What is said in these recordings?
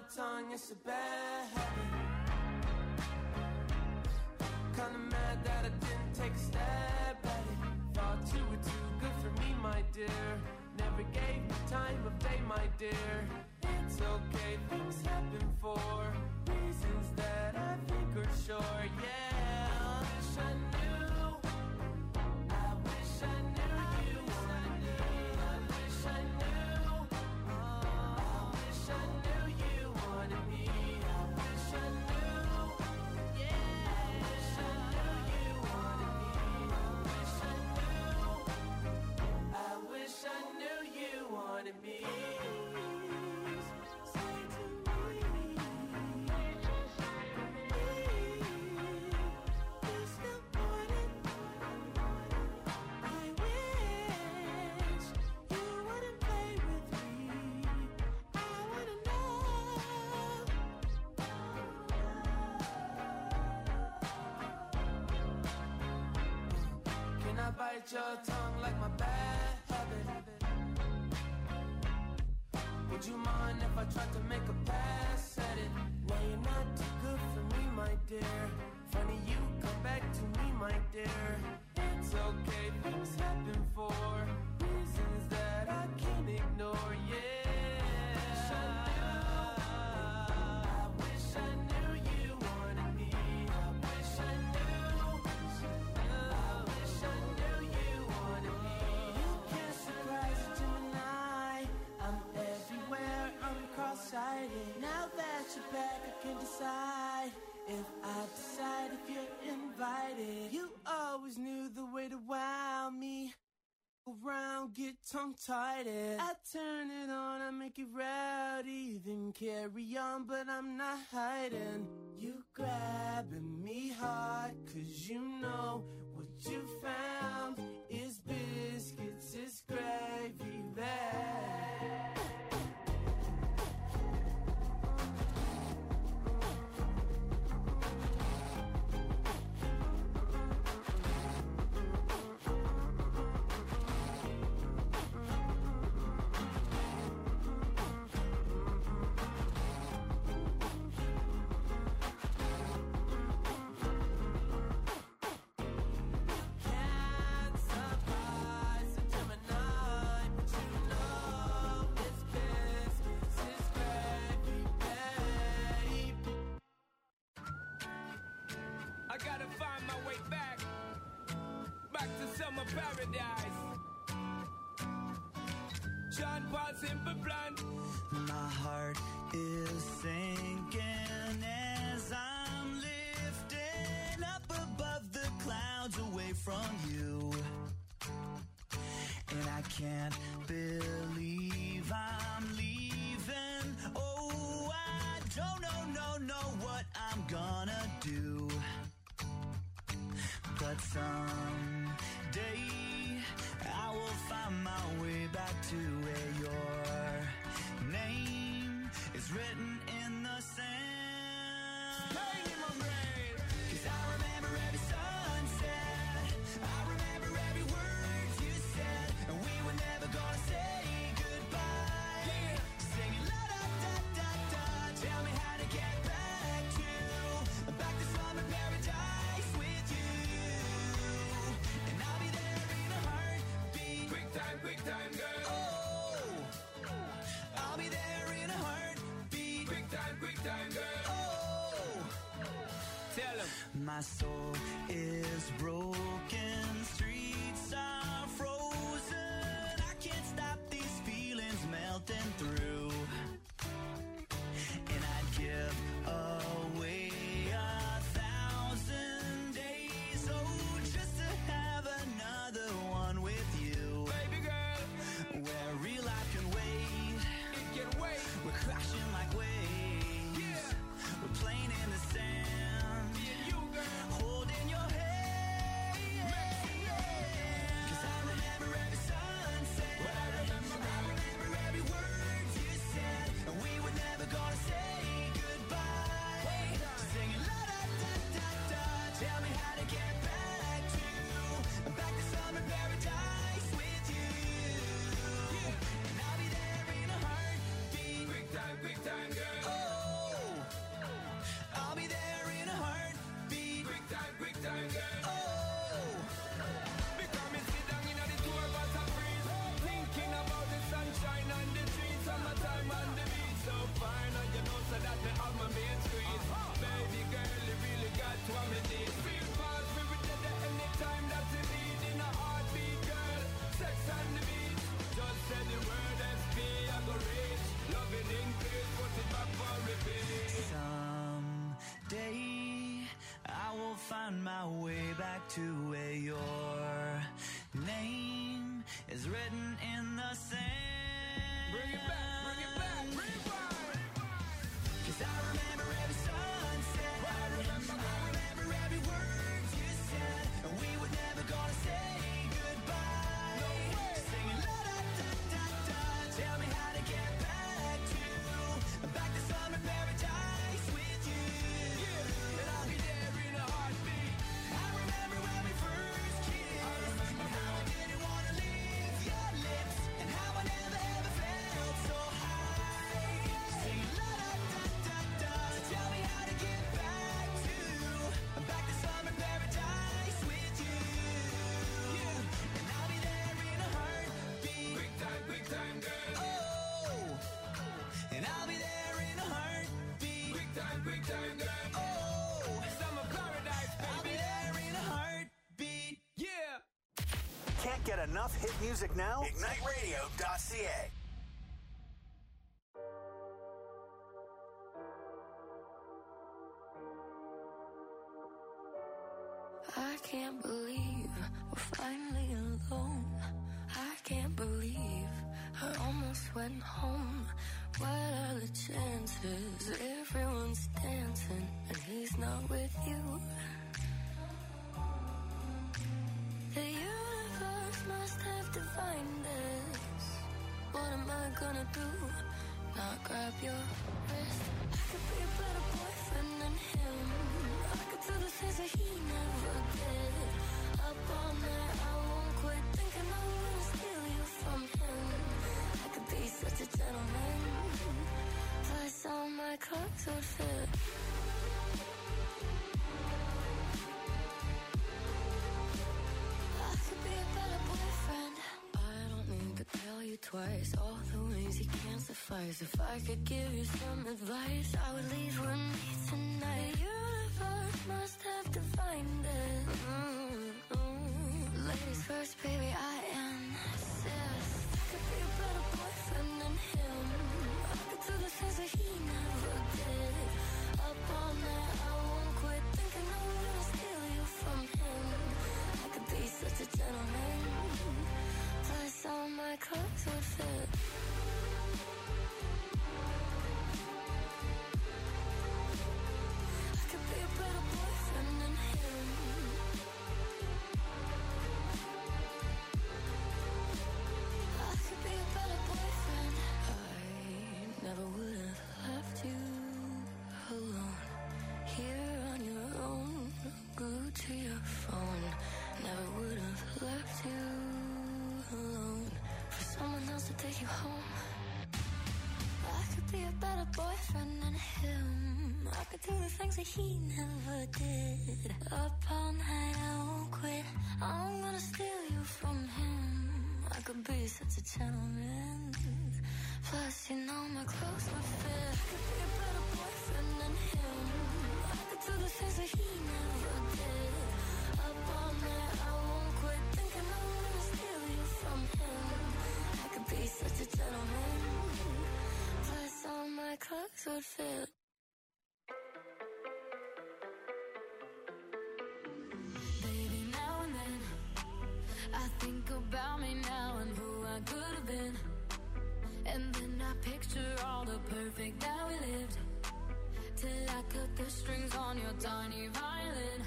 tongue, it's a bad habit. Kinda mad that I didn't take a stab at it. Thought you were too good for me, my dear. Never gave me time of day, my dear. It's okay, things happen for reasons that I think are sure, yeah. I wish I knew. I wish I knew you wanted me. I wish I knew. I wish I knew you wanted me. I wish I knew. Yeah. I wish I knew you wanted me. I wish I knew. I wish I knew you wanted me. Bite your tongue like my bad habit. Would you mind if I tried to make a pass at it? Now you're not too good for me, my dear. Funny you come back to me, my dear. It's okay, things happen for reasons that I can't ignore, yeah. Now that you're back, I can decide if I decide if you're invited. You always knew the way to wow me. Around, get tongue-tied. I turn it on, I make it rowdy. Then carry on, but I'm not hiding. You grabbing me hard, 'cause you know what you found is biscuits, is gravy bag. I gotta find my way back to summer paradise. John Paul Simple Plan. My heart is sinking as I'm lifting up above the clouds away from you. And I can't believe I'm leaving. Oh, I don't know what I'm gonna do. But someday I will find my way back to where your name is written in the sand. Pain in my brain. 'Cause I remember every sunset. I remember every word you said. And we were never gonna say goodbye. Yeah. Singing la da da da da. Tell me how to get back to summer paradise with you. And I'll be there in a heartbeat. Quick time, girl. Oh, I'll be there in a heartbeat. Quick time, girl. Oh, Tell him. my soul is broken, streets are frozen. I can't stop these feelings melting through. And I'd give away 1,000 days, oh, just to have another one with you. Baby girl, Where real life can wait. it can wait. We're crashing like waves. Yeah. We're playing in the sand. Me and you, girl. Holding your head that's what me need. Feel fast, we will dead at any time that you need. In a heartbeat, girl, sex on the beat. Just say the word SP, I go reach. Loving in place, put it back for repeat. Someday I will find my way back to where your name is written in the sand. Bring it back, bring it back, rewind. 'Cause I remember every sunset. I remember every word you said. And we were never gonna say goodbye. No way. Singing la da da da da. Tell me how to get back to summer paradise with you. Yeah, and I'll be there in a heartbeat. I remember when we first kissed. I remember and how I didn't wanna leave your lips. And how I never ever felt so high. Singing la da da da da. Tell me how to get back to summer paradise with you. Yeah, and I'll be there in a heartbeat. Quick time, girl. Oh, and I'll be there in a heartbeat. Quick time, girl. Oh, Summer paradise, I'll be baby. there in a heartbeat. Yeah. Can't get enough hit music now? IgniteRadio.ca. I can't believe we're finally alone. I can't believe I almost went home. What are the chances? Everyone's dancing and he's not with you. The universe must have divined this. What am I gonna do? Not grab your wrist. I could be a better boyfriend than him. I could do the things that he never did. Up all night, I won't quit thinking I'm gonna steal you from him. I could be such a gentleman. Plus all my clothes would fit. I could be a better boyfriend. I don't need to tell you twice all the ways you can't suffice. If I could give you some advice, I would leave with me tonight. The universe must have divined it. Ladies first, baby, I insist. I could be a better boyfriend than him. I could do the things that he never did. Up all night, I won't quit thinking I'm gonna steal you from him. I could be such a gentleman. Plus all my clothes would fit. I could be a better boyfriend than him. I could be a better boyfriend. I never would have left you alone. Here on your own, glued to your phone. Never would have left you alone for someone else to take you home. I could be a better boyfriend than him. I could do the things that he never did. Up all night, I won't quit. I'm gonna steal you from him. I could be such a gentleman. Plus, you know my clothes would fit. I could be a better boyfriend than him. I could do the things that he never did. Up all night, I won't quit thinking I'm gonna steal you from him. I could be such a gentleman. Plus, all my clothes would fit. Baby, now and then I think about me now and who I could have been. And then I picture all the perfect that we lived. Till I cut the strings on your tiny violin.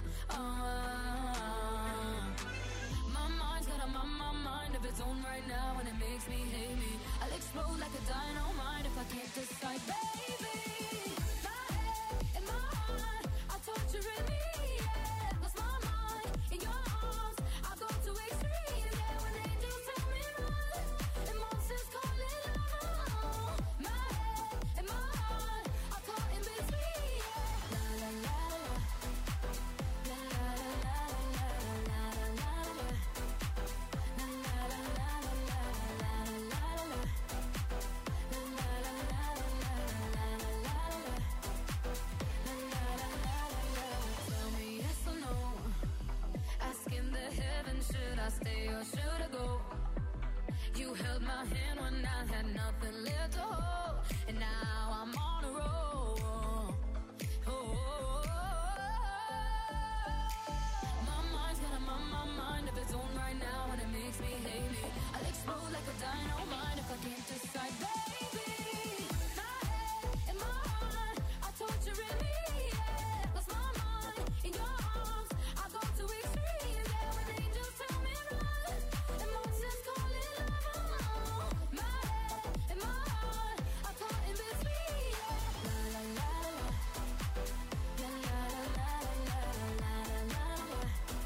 My mind's got a mind of its own right now, and it makes me hate me. I'll explode like a dynamite if I can't decide, baby. My head and my heart are torturing me. Yeah, lost my mind in your arms. I go to extremes. Yeah, when angels tell me run, and monsters call it love. My head and my heart are caught in between. Yeah. La la la la, la la la la la la la. Tell I stay or should I go? You held my hand when I had nothing left to hold, and now I'm on a roll. My mind's got my mind of its own right now, and it makes me hate me. I'll explode like a dynamite if I can't decide, baby. My head and my heart are torturing me. Yeah, lost my mind in your arms. I go to extremes. Yeah, when angels tell me run, and monsters call it love. My head and my heart are caught in between. Yeah, la la la la, la la la la la la la la.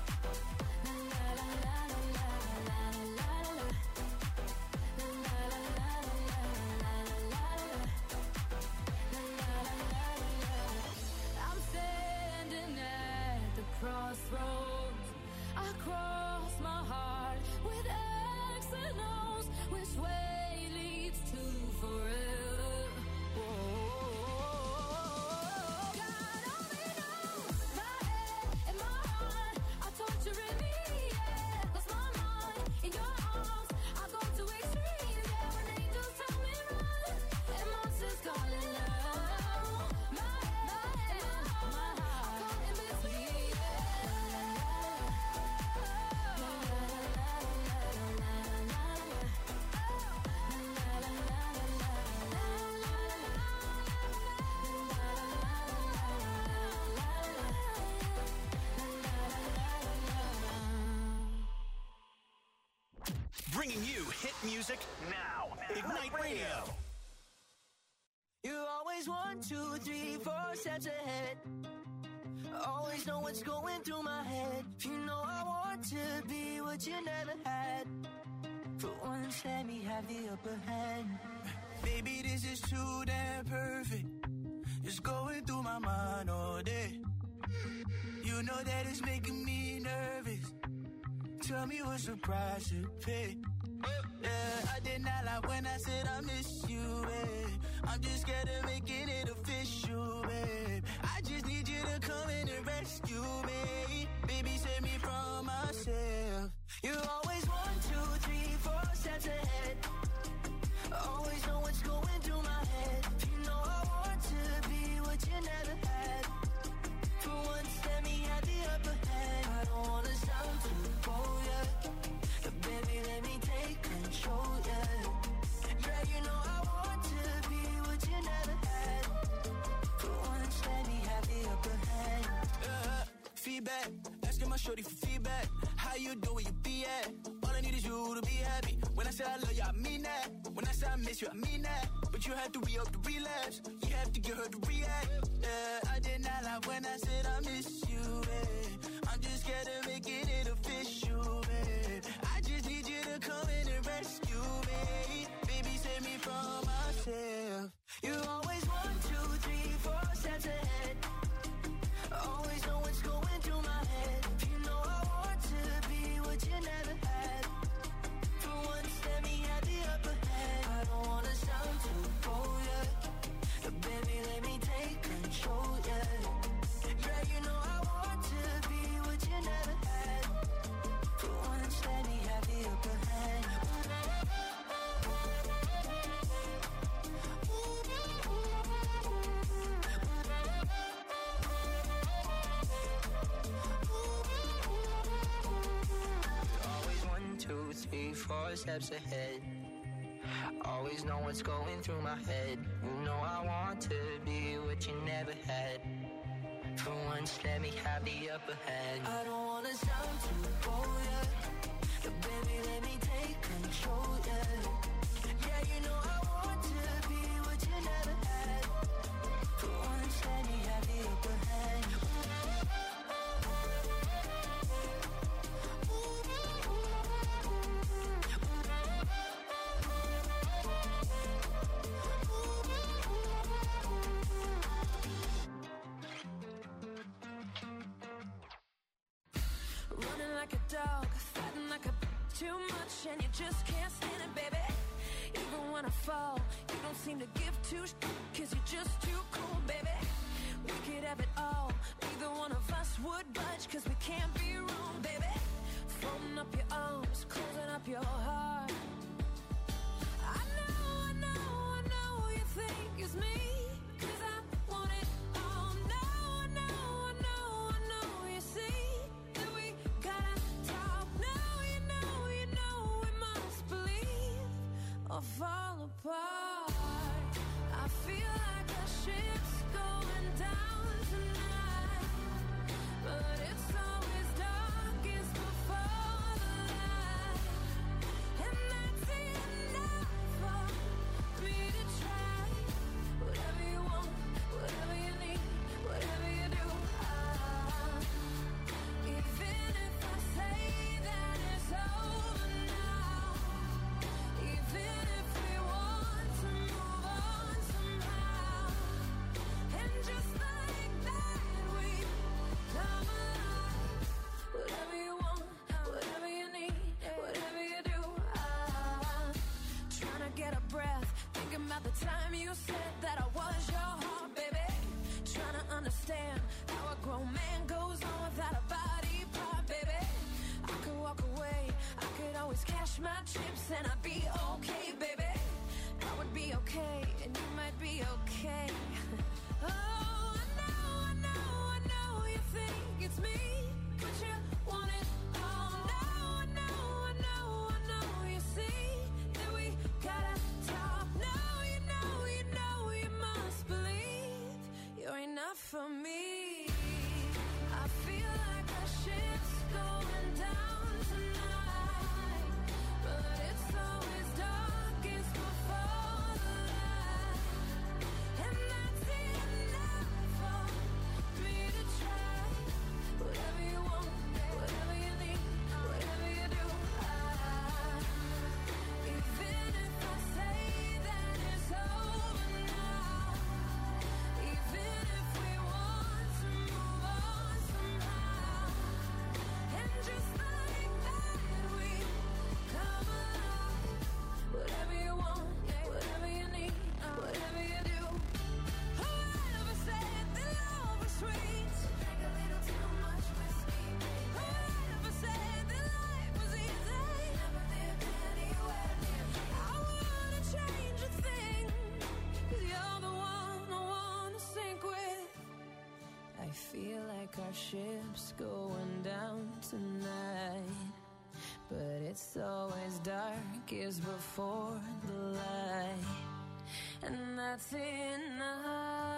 I'm standing at the crossroads. I cross my heart with X and O's. Which way leads to forever? God only knows. My head and my heart are torturing me. Yeah, lost my mind in your arms. I go to extremes. Yeah, when angels tell me run, and monsters call it love. My head and my heart are caught in between. Bringing you hit music now. Ignite Radio. You always 1, 2, 3, 4 steps ahead. Always know what's going through my head. You know I want to be what you never had. For once, let me have the upper hand. Baby, this is too damn perfect. It's going through my mind all day. You know that it's making me nervous. Tell me what's the price to pay. Yeah, I did not lie when I said I miss you, babe. I'm just scared of making it official, babe. I just need you to come in and rescue me. Baby, save me from myself. You're always 1, 2, 3, 4 steps ahead. Always know what's going through my head. You know I want to be what you never had. For once, let me have the upper hand. I don't wanna sound too bold, yeah. But baby, let me take control, yeah. Yeah, you know I want to be what you never had. For once, let me have the upper hand. Feedback, asking my shorty for feedback. How you do where you be at? All I need is you to be happy. When I say I love you, I mean that. When I say I miss you, I mean that. But you have to re-up the relapse. You have to get her to react. Yeah, I did not lie when I said I miss you, babe. I'm just scared of making it official, babe. I just need you to come in and rescue me. Baby, save me from myself. You're always 1, 2, 3, 4 steps ahead. Always know what's going through my head. You know I want to be what you never had. For once, let me have the upper hand. I don't wanna sound too bold, yeah. But baby, let me take control, yeah. Yeah, you know I want to be what you never had. For once, let me have the upper hand. Always 1, 2, 3, 4 steps ahead. Always know what's going through my head. You know I want to be what you never had. For once, let me have the upper hand. I don't wanna sound too bold, yeah. But baby, let me take control, yeah. Yeah, you know I want to be what you never had. For once, let me have the upper hand. Running like a dog, fighting like a too much, and you just can't stand it, baby. Even when I fall, you don't seem to give two cause you're just too cool, baby. We could have it all, neither one of us would budge, cause we can't be wrong, baby. folding up your arms, closing up your heart. I know you think it's me, 'cause I want it all. No, I know you see that we gotta talk. No, you know we must believe or fall apart. I feel like a ship's going down tonight, but it's always darkest before the light, and that's enough for me to try. Whatever you want, whatever you need, whatever you do, even if I say that it's over now, even if we want to move on somehow, and just like that we come alive. Whatever you want, whatever you need, whatever you do, trying to get a breath, thinking about the time you said that I was your heart, baby. Trying to understand how a grown man goes on without a body part, baby. I could walk away, I could always cash my chips and I'd be okay, baby. I would be okay, and you might be okay. Oh, I know you think it's me, but you want it all. No, I know you see that we gotta talk. No, you know you must believe you're enough for me. I feel like a ship's going down tonight, but it's always darkest before the light, and that's enough for me to try. Whatever you want, whatever you need, whatever you do, even if I say that it's over now, even if we want to move on somehow, and just like that we come alive. Whatever you want, whatever you need, whatever you do. Whoever said that love was sweet? Drink a little too much whiskey. Whoever said that life was easy? Never lived anywhere near me. I wouldn't change a thing, 'cause you're the one I wanna sink with. I feel like our ship's going down tonight, but it's always darkest before the light, and that's enough.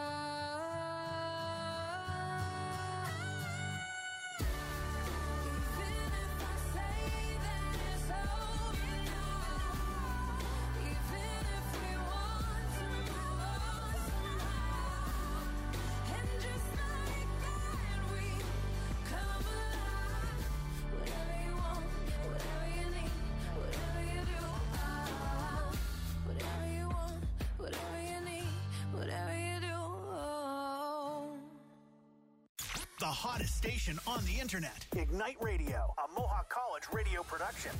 Even if I say that it's over now, even if we want to move on somehow, and just like that we come alive. Whatever you want, whatever you need, whatever you do, whatever you want, whatever you need, whatever you do. The hottest station on the internet. Ignite Radio, a Mohawk College radio production.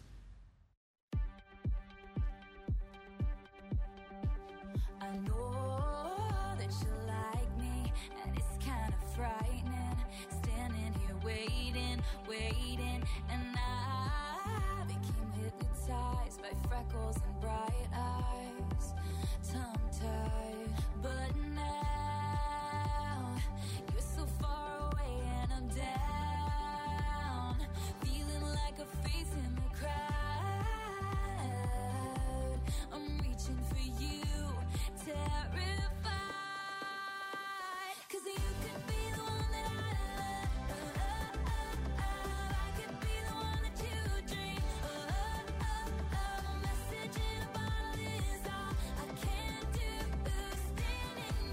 I know that you like me, and it's kind of frightening. Standing here waiting, and I became hypnotized by freckles and bright eyes, tongue-tied. But now you're so far away, and I'm down, feeling like a face in the crowd. I'm reaching for you, terrified, 'cause you could be the one that I love. I could be the one that you dream. Message in a bottle is all I can do. Standing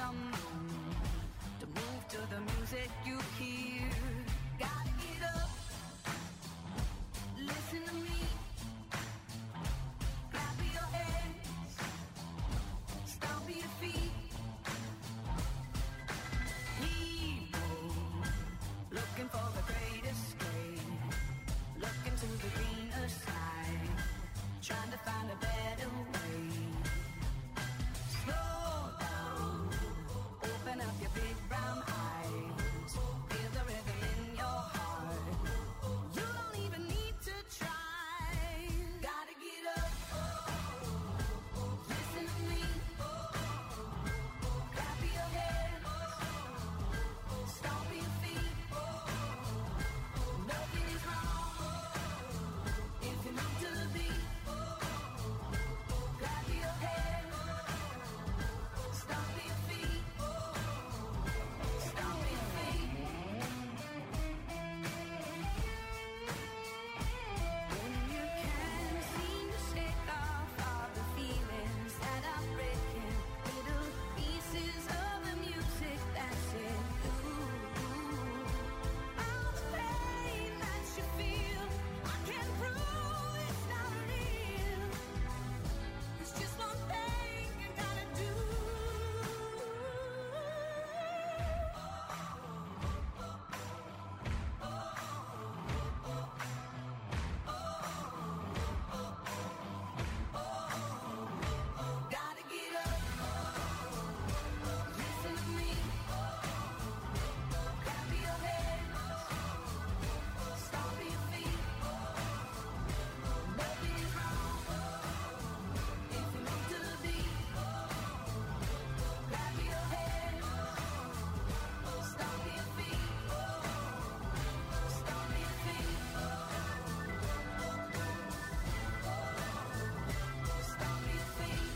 some room to move to the music you hear. Gotta get up, listen to me, clap your hands, stomp your feet. People looking for the great escape, looking to the greener side, trying to find a better way. Slow down, open up your big brown eyes, feel the rhythm in your heart. You don't even need to try. Gotta get up, listen to me, clap your hands, stomp your feet. Nothing is wrong if you move to the beat. Clap your hands, stomp your feet, stomp your feet. When you can't seem to shake off all the feelings that are breaking, little pieces of the music that's in you. All the pain that you feel, I can't prove it's not real. It's just one thing you gotta do. Gotta get up, listen to me, clap your hands, stomp your feet. Nothing is wrong if you move to the beat. Clap your hands, stomp your feet, stomp your feet, stomp your feet,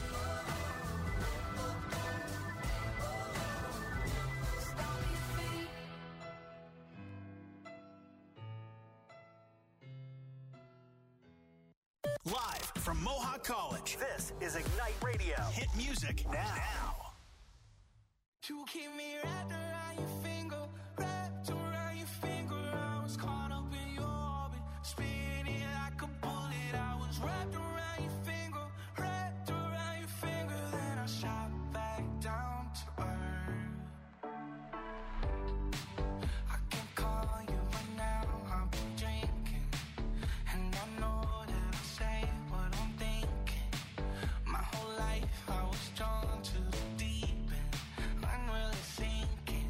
stomp your feet. Live from Mohawk College, this is Ignite Radio. Hit music now. You keep me wrapped around your finger, wrapped around your finger. I was caught up in your orbit, spinning like a bullet. I was wrapped around your finger, wrapped around your finger. Then I shot back down to earth. I can call you right now, I've been drinking, and I know that I say what I'm thinking. My whole life I was drawn to the deep end, I'm really sinking.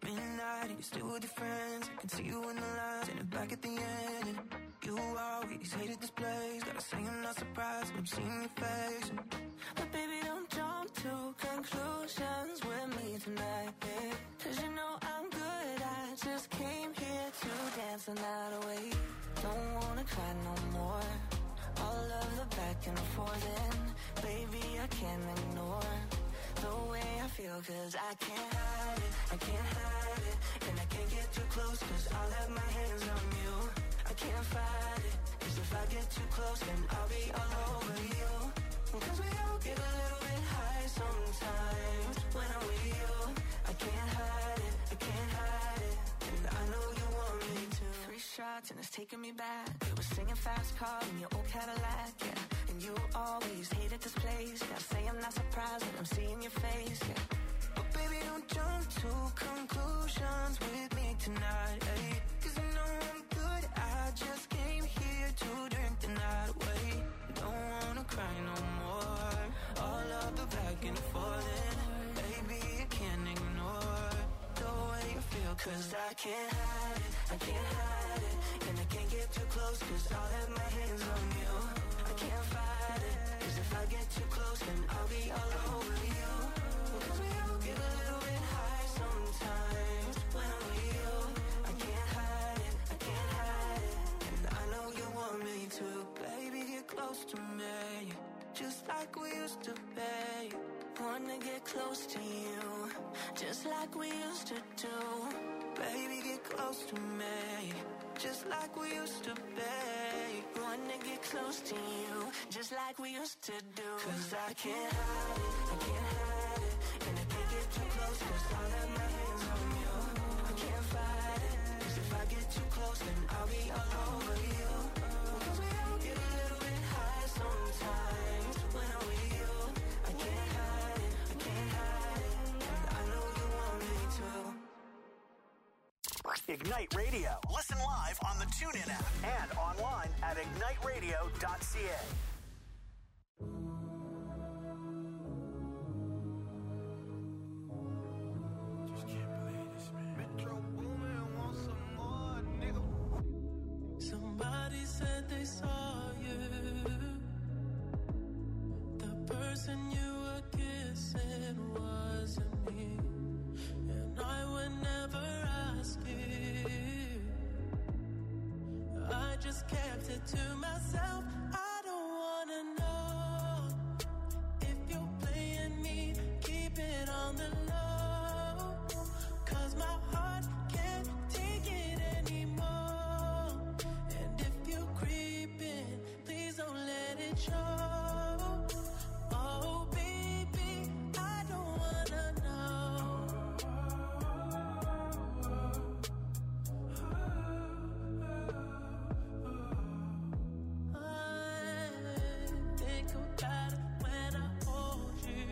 midnight, you're still with your friends. I can see you in the lines and it back at the end. And you always hated this place. Gotta say I'm not surprised when I'm seeing your face. But baby, don't jump to conclusions with me tonight, babe. Cause you know I'm good, I just came here to dance the night away. Don't wanna cry no more. All of the back and forth, and baby, I can't ignore the way I feel, cause I can't hide it, I can't hide it. And I can't get too close, cause I'll have my hands on you. I can't fight it, cause if I get too close, then I'll be all over you. Cause we all get a little bit high sometimes when I'm with you. I can't hide it, I can't hide it. And I know you want me to. 3 shots and it's taking me back. We were singing fast car in your old Cadillac, yeah. And you always hated this place. Gotta say I'm not surprised when I'm seeing your face, yeah. But baby, don't jump to conclusions with me tonight, eh? Cause I know I'm good, I just came here to drink the night away. Don't wanna cry no more. All of the back and forth, and baby, I can't ignore the way you feel. Cause I can't hide it, I can't hide it. And I can't get too close, cause I'll have my hands on you. I can't fight it, cause if I get too close, then I'll be all over you. Cause we all get a little bit high sometimes when I'm with you. I can't hide it, I can't hide it. And I know you want me to. Baby, get close to me, just like we used to be. Wanna get close to you, just like we used to do. Baby, get close to me, just like we used to be. Wanna get close to you, just like we used to do. Cause I can't hide it, I can't hide it. And I can't get too close, cause I'll have my hands on you. I can't fight it, cause if I get too close, then I'll be all over you. Cause we all get a little bit high sometimes when I'm with you. I can't hide it, I can't hide it. And I know you want me to. Ignite Radio. Listen live on the TuneIn app and online at igniteradio.ca. Just can't believe this, man. Metro Boomin want some more, nigga. Somebody said they saw you. The person you were kissing wasn't me. And I would never ask you. I just kept it to myself. I don't wanna know if you're playing me. Keep it on the low, cause my heart can't take it anymore. And if you're creeping, please don't let it show. Oh baby, I don't wanna know. I think about it when I hold you.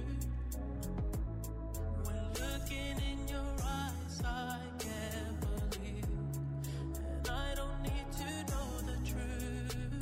When looking in your eyes, I can't believe. And I don't need to know the truth.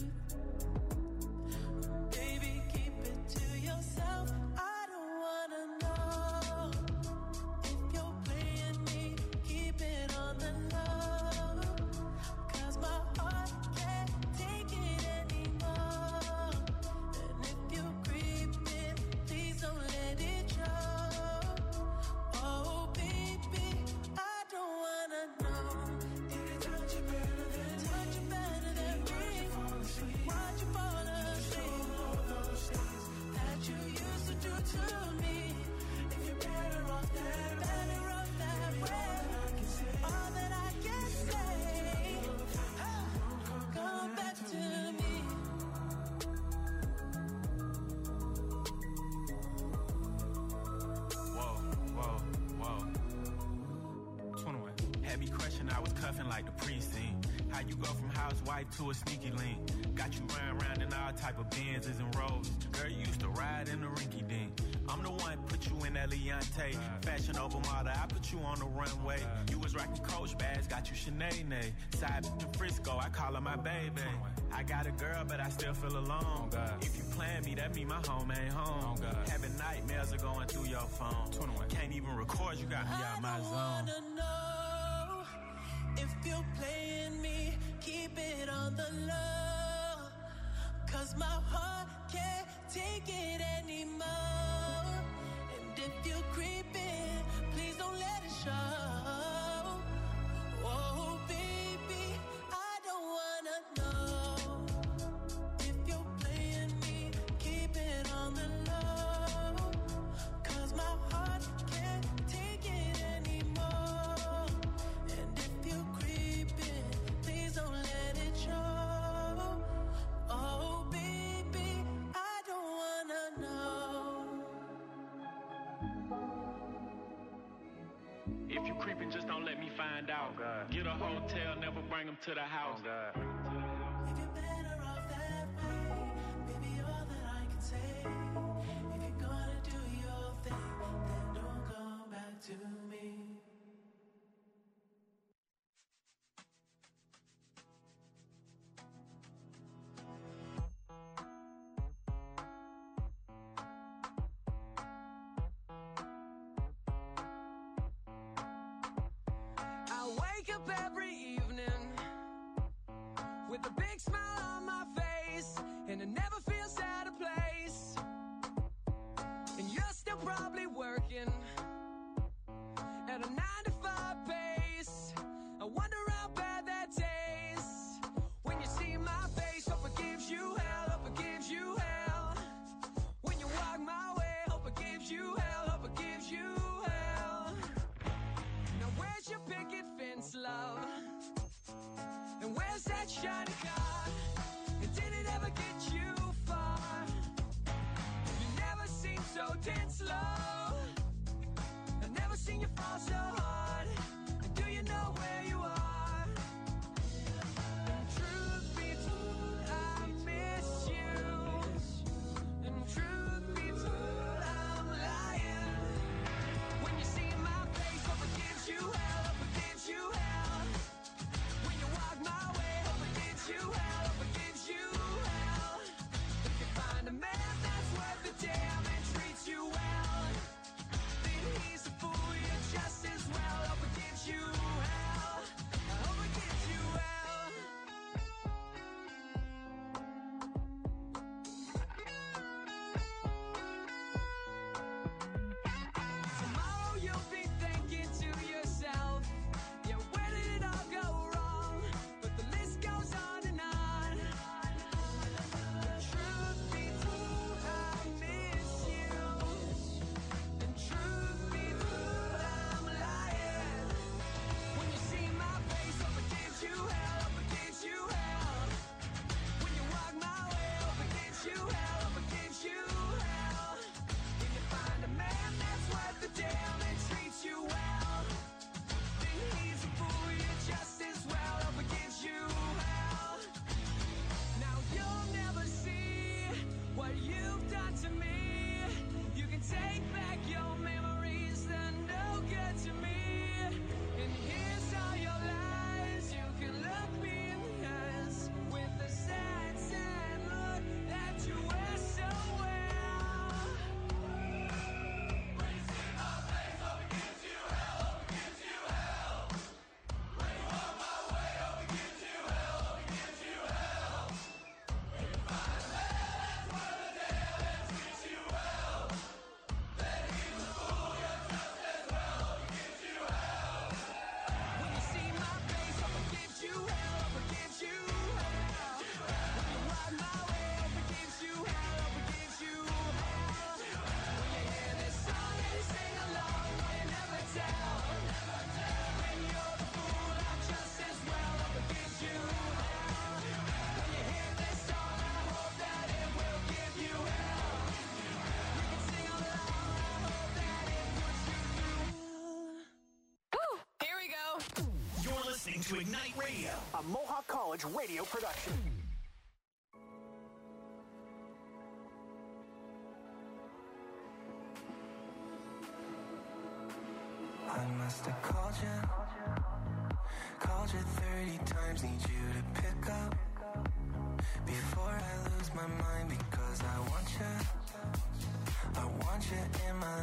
Baby, keep it to yourself. I don't wanna know if you're playing me. Keep it on the low, cause my heart can't take it anymore. And if you're creeping, please don't let it show. Oh baby, I don't wanna know. Did it touch you better than me? Why'd you fall asleep? All those things that you used to do to me. If you're better off that way, all that I can say, come back to me. Whoa, whoa, whoa. 21. Had me crushing, I was cuffing like the precinct. How you go from housewife to a sneaky link? Got you round in all type of Benzes and Rolls. Girl, you used to ride in the rinky dink. I'm the one put you in that Leontay. Fashion over model, I put you on the runway. You was rocking Coach bags, got you Sinead. Side in Frisco, I call her my baby. I got a girl, but I still feel alone. If you plan me, that mean my home ain't home. Having nightmares are going through your phone. 21. Can't even record, you got me out my zone. I wanna know if you're playing me, keep it on the low. Cause my heart can't take it anymore. And if you're creeping, please don't let it show. Oh, baby, I don't wanna know if you're playing me, keep it on the low. Cause my heart can't take it anymore. And if you're creeping, please don't let it show. Oh, baby, I don't wanna know. If you creeping, just don't let me find out. Get a hotel, never bring them to the house. If you're better off that way, baby, all that I can say. If you're gonna do your thing, then don't come back to me. I wake up every evening with a big smile on my face, and it never feels out of place. And you're still probably working at a 9-to-5 pace. I wonder how bad that tastes when you see my face. Hope it gives you hell, hope it gives you hell. When you walk my way, hope it gives you hell, hope it gives you hell. Now where's your picket fence, love? And where's that shiny car? And did it ever get you far? You never seem so dead slow. I've never seen you fall so hard. And do you know where you are? And truth be told, I miss you. And truth be told, I'm lying. When you see my face, hope it gives you hell, hope it gives you hell. When you walk my way, hope it gives you hell, hope it gives you hell. If you find a man that's worth the damn and treats you well, then he's a fool, you're just as well. Hope it gives you hell, I hope it gives you hell. Tomorrow you'll be thinking to yourself, yeah, where did it all go wrong? But the list goes on and on. Truth be told, I miss you. And truth be told, I'm lying. When you see my face, hope it gives you hell, hope it gives you hell. When you walk my way, hope it gives you hell, hope it gives you hell. If you find a man that's worth the damn and treats you well, then he's a fool, you're just as well. Hope it gives you hell. Now you'll never see what you've done to me. You can take back your memories, they're no good to me. And here's all your lies. You can look me in the eyes with the sad, sad look that you wear so well. When you see my face, hope it gives you hell, hope it gives you hell. When you walk my way, hope it gives you hell, hope it gives you hell. If you find a man that's worth the damn and treats you well, then he's a fool, you're just as well. Hope it gives you hell. When you see my face, hope it gives you hell, hope it gives you hell. When you walk my way, hope it gives you hell, hope it gives you hell. When you hear this song and you sing along, will you never tell? When you're the fool, I'm just as well, hope it gives you hell. When you hear this song, I hope that it will give you hell. You can sing along, I hope that it puts you through. Woo! Here we go. You're listening to Ignite Radio, a Mohawk College radio production. I must have called you 30 times, need you to pick up before I lose my mind, because I want you in my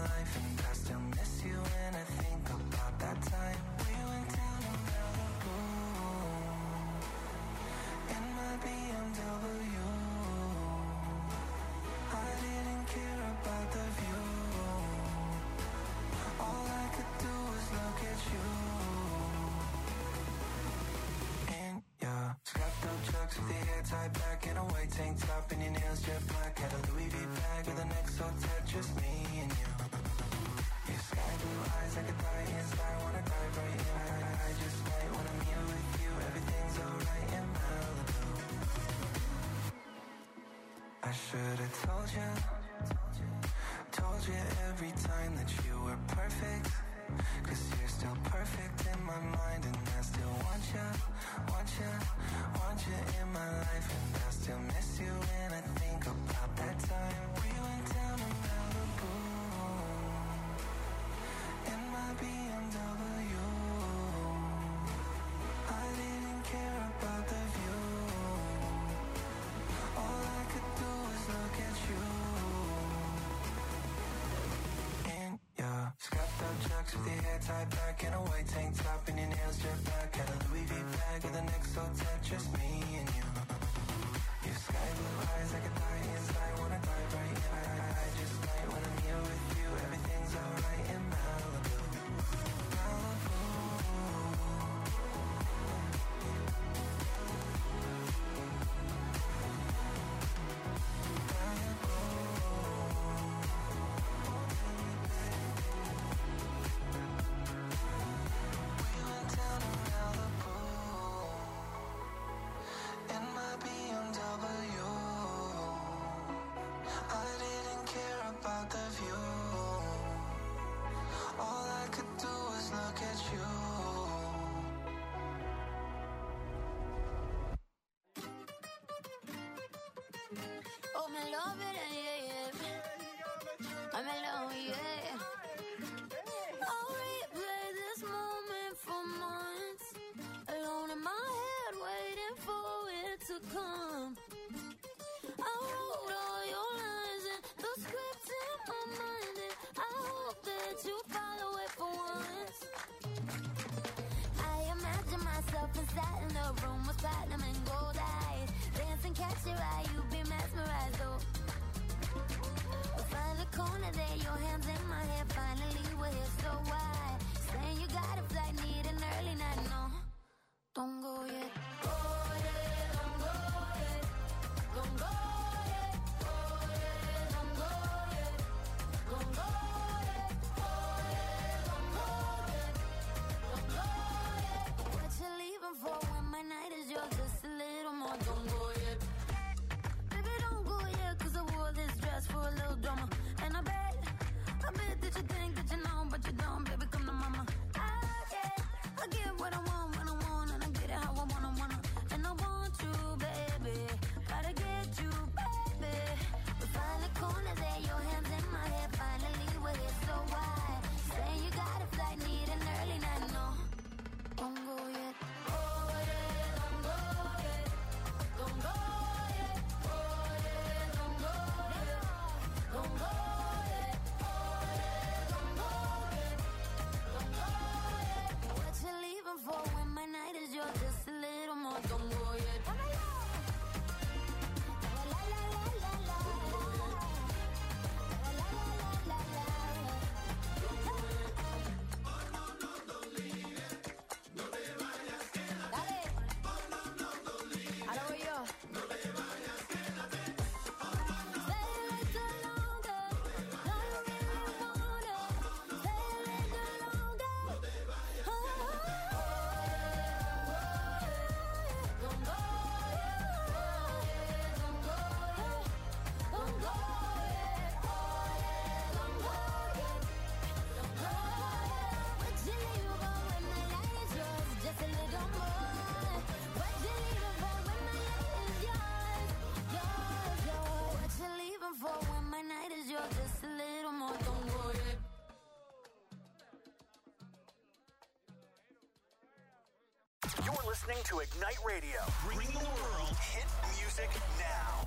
listening to Ignite Radio, bringing the world hit music now.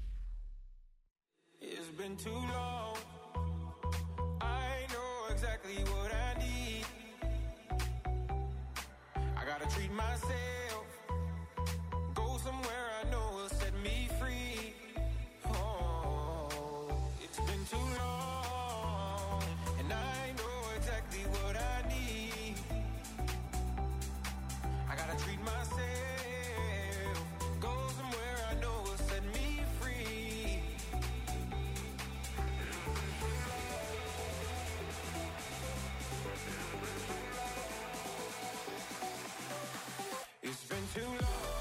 It's been too long. I know exactly what I need. I gotta treat myself. Go somewhere I know will set me free. Oh, it's been too long. And I know exactly what I need. I gotta treat myself. Go somewhere I know will set me free. It's been too long.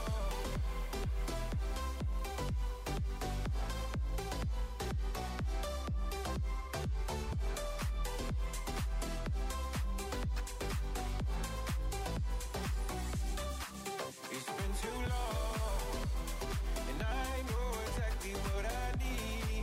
It's been too long, and I know exactly what I need.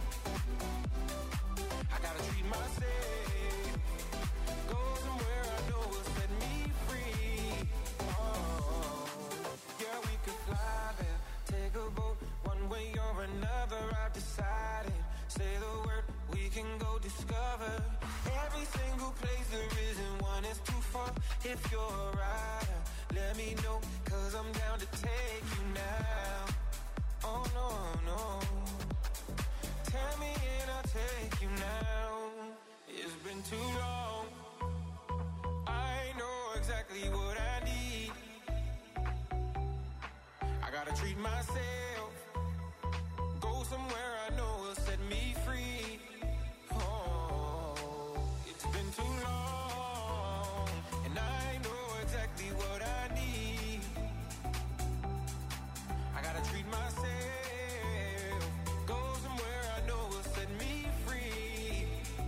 I gotta treat myself. Go somewhere I know will set me free. Oh, yeah, we could fly there, take a boat, one way or another. I've decided. Say the word, we can go discover every single place there isn't one is too far. If you're a rider, let me know, 'cause I'm down to take you now. Oh no, no. Tell me and I'll take you now. It's been too long. I know exactly what I need. I gotta treat myself. Go somewhere I know will set me free. Oh, it's been too long, and I know exactly what I need. I gotta treat myself. Go somewhere I know will set me free.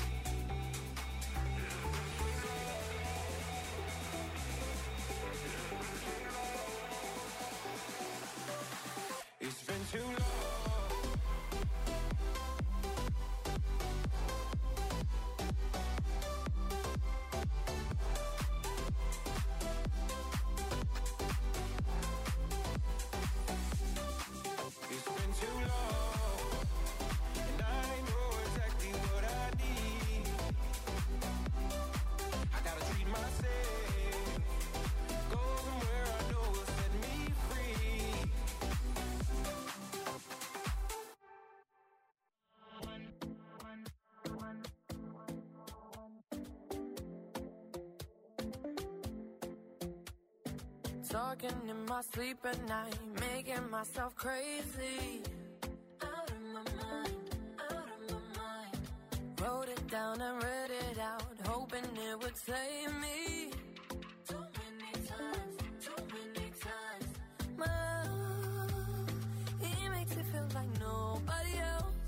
It's been too long. It's been too long, and I know exactly what I need. I gotta treat myself. Go somewhere I know will set me free. Talking in my sleep at night, making myself crazy. Out of my mind, out of my mind. Wrote it down and read it out, hoping it would save me. Too many times. My love, he makes it feel like nobody else.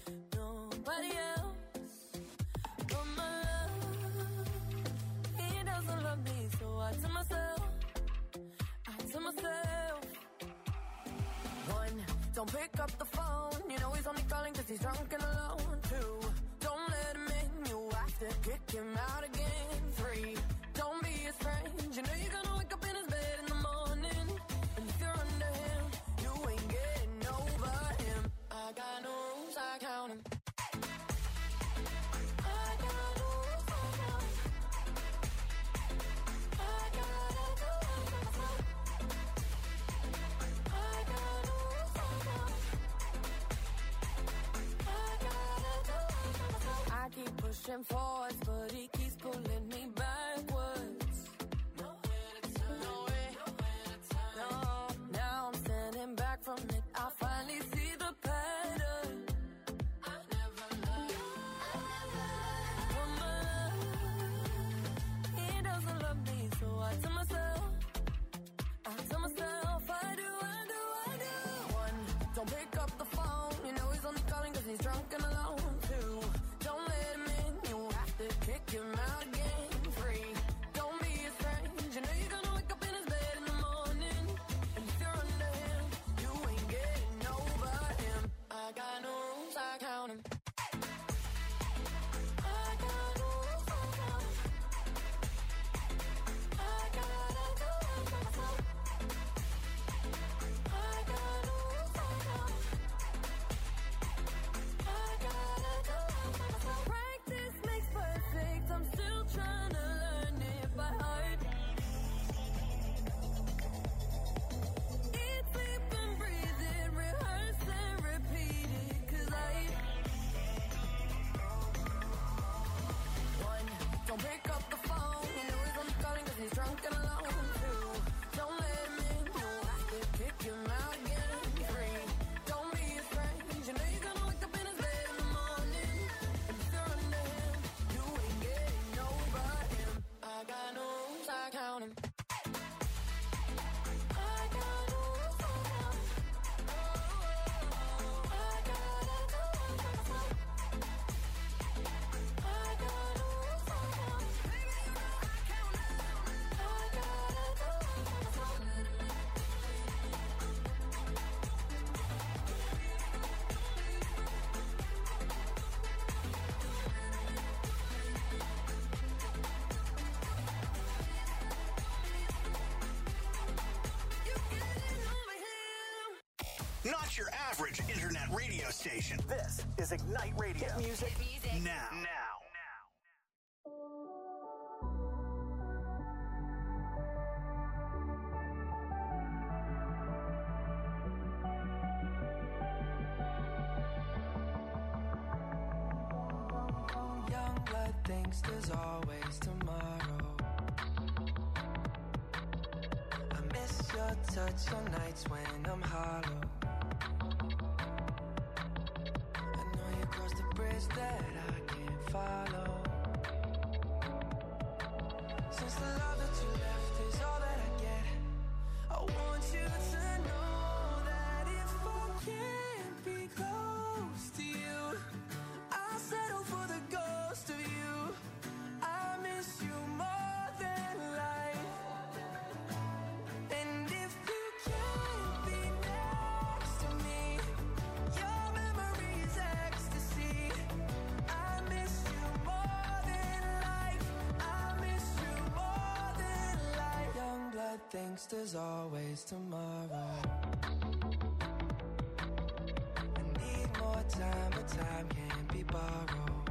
But my love, he doesn't love me, so I tell myself. One, don't pick up the phone. You know he's only calling 'cause he's drunk and alone. Two, don't let him in. You have to kick him out again. Three, don't be his friend. You know you're gonna wake up in his bed in the morning. And if you're under him, you ain't getting over him. I got no rules, I count him. I got no rules, I count him. I gotta do it myself. I got no rules, I count him. I gotta do it myself. I keep pushing forwards, but he keeps pulling me backwards. Nowhere to turn. No. Now I'm standing back from it. I finally see the pattern. I never loved. For my love, he doesn't love me, so I tell myself. I do. One, don't pick up the phone. You know he's only calling 'cause he's drunk and alone. Two, don't let him in. You have to kick him Not your average internet radio station. This is Ignite Radio. Hit music now. Young blood thinks there's always tomorrow. I miss your touch on nights when I'm hollow. I know you crossed the bridge that I can't follow. Since the love that you left is all that I get, I want you to know that if I can't be close to you, I'll settle for the ghost of you. I miss you more than life. And if you can't be next to me, your memory is ecstasy. I miss you more than life. I miss you more than life. Young blood thinks there's always tomorrow. I need more time, but time can't be borrowed.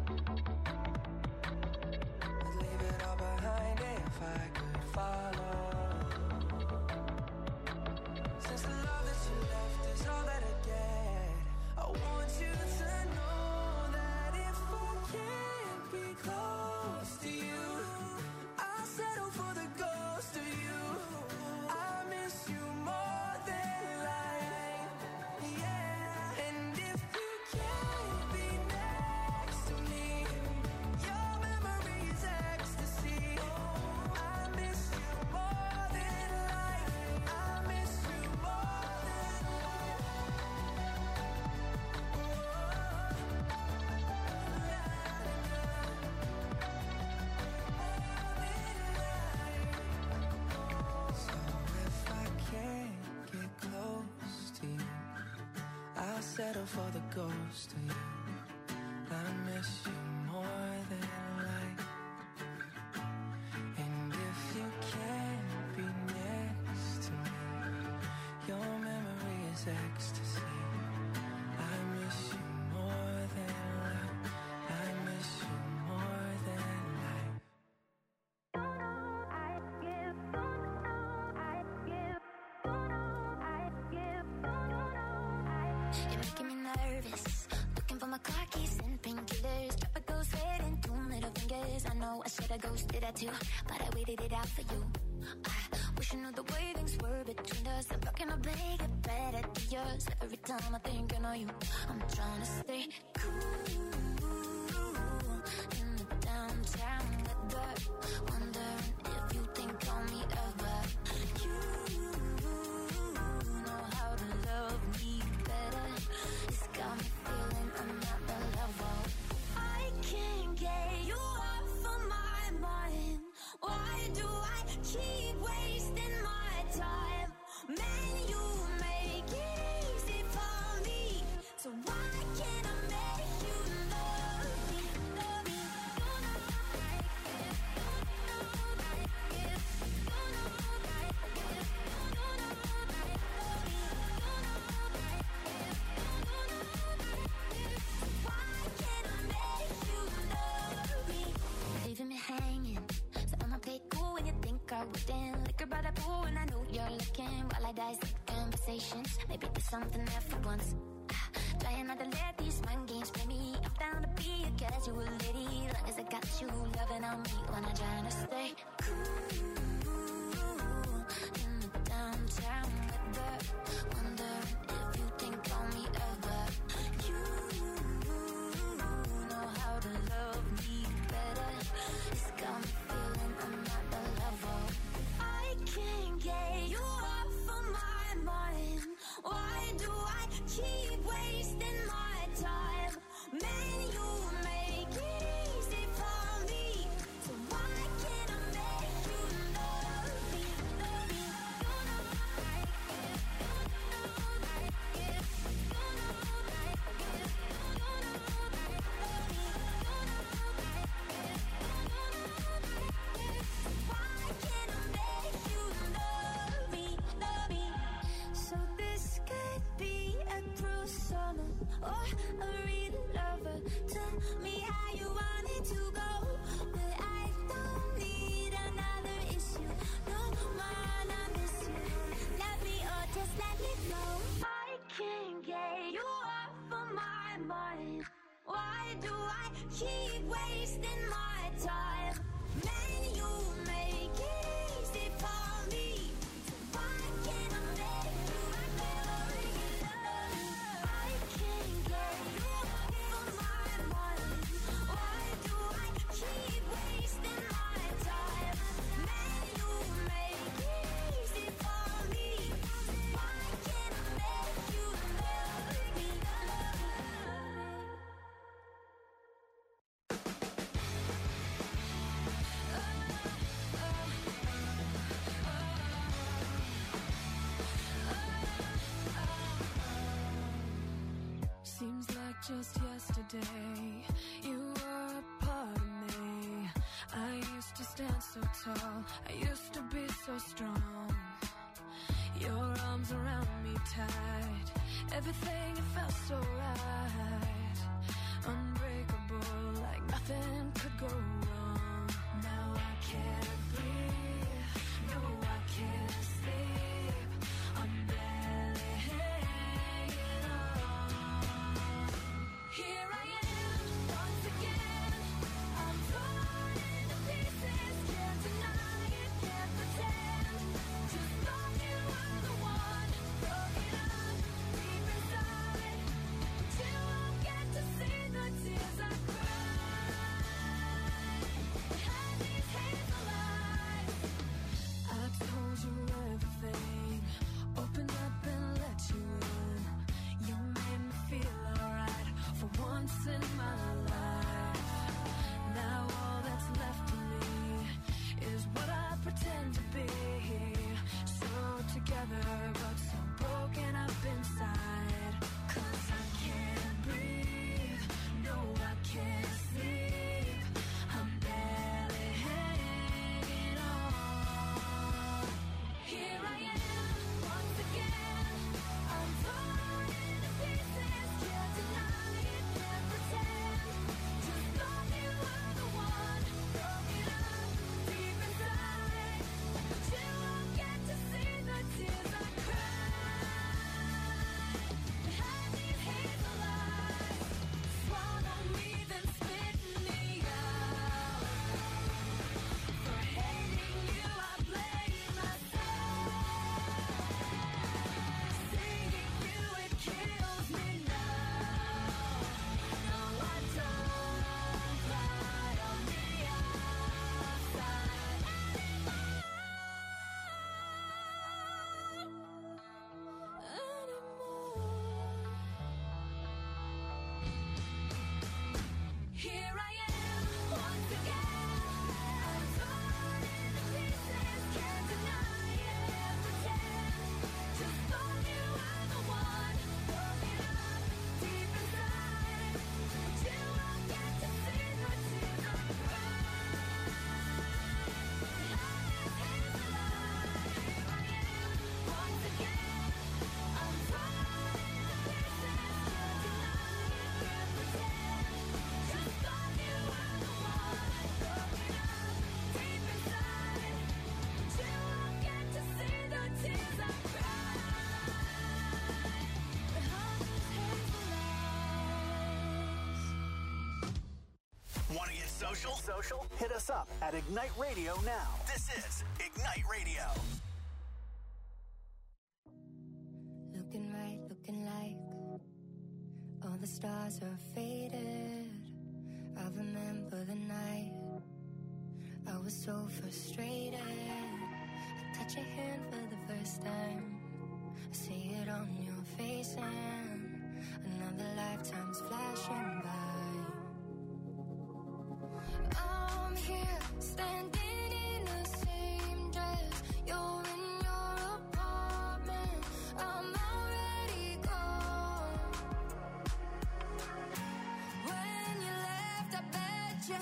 I'd leave it all behind if I could follow. Since the love that you left is all that I get, I want you to know that if I can't be close to you, I'll settle for the ghost of you. I miss you more than life. Yeah. And if you can't be next to me, your memory is ecstasy. I miss you more than life. I miss you more than life. So if I can't get close to you, I'll settle for the ghost of you. I miss you more than life. And if you can't be next to me, your memory is ecstasy. I miss you more than life. I miss you more than life. You're making me nervous. Looking for my car keys and painkillers. Drop a ghost head and two middle fingers. I know I should have ghosted that too, but I waited it out for you. I wish I knew the way things were between us. I'm talking to make it better to yours. Every time I think I know you, I'm trying to stay cool in the downtown weather. Wondering if you think on me ever. You know how to love me better. It's got me feeling another level. I can't get you off of my mind. Why do I keep wasting my time? Man, you make it easy for me. So why can't I make you love me? Love me. You know I get. You know I get. You know I get. You know I love me. You know I get. You know I get. Why can't I make you love me? Leaving me hanging. So I'ma play cool when you think I wouldn't. Liquor by the pool and I know you're looking. While I dissect conversations, maybe there's something there for once. Trying not to let these mind games play me. I'm down to be a casual lady, long as I got you loving on me. When I'm trying to stay cool in the downtown weather. Wondering if you think on me ever. You know how to love me better. It's got me feeling another level. I can't get you off of my mind. Why do I keep wasting my time? Man, you make it easy for me. So why can't I make you love me? Love me. You know I get. You know I get. You know why do I keep wasting my time? Man, you make it easy for me. Why can't I make you feel love? I can't get you off my mind. Why do I keep wasting my time? Man, you make it easy for me. Why can't I make you love me? Seems like just yesterday you were a part of me. I used to stand so tall, I used to be so strong. Your arms around me tight, everything it felt so right. Unbreakable, like nothing could go wrong. Now I can't breathe, no I can't sleep. I'm barely hanging on. Here I am, once again. I'm torn into pieces, can't deny it, can't pretend. Just thought you were the one, broken up deep inside. But you won't get to see the tears I cried. Behind these hazel eyes, I told you everything, opened up and let you in. You made me feel alright for once in my life. Now all that's left of me is what I pretend to be. So together but so broken up inside. 'Cause I can't breathe, no I can't sleep. I'm barely hanging on. Here I am, once again. I'm torn into pieces, can't deny it, can't pretend. Just thought you were the one, broken up deep inside. But you won't get to see the tears I cried. Behind these hazel eyes, swallow me then spit me out. For hating you I blame myself. Seeing you it kills me now. No I don't cry on the outside anymore. Here I am, once again. I'm torn into pieces, can't deny it, can't pretend. Just thought you were the one, broken up deep inside. But you won't get to see the tears I cried. Behind these hazel eyes, here I am, once again. I'm torn into pieces, can't deny it, can't pretend. Just thought you were the one, broken up deep inside. But you won't get to see the tears I cried. Behind these hazel eyes. Want to get social? Hit us up at Ignite Radio now. This is Ignite Radio. Looking right, looking like all the stars are faded. I remember the night I was so frustrated. I touch your hand for the first time. I see it on your face and another lifetime's flashing by.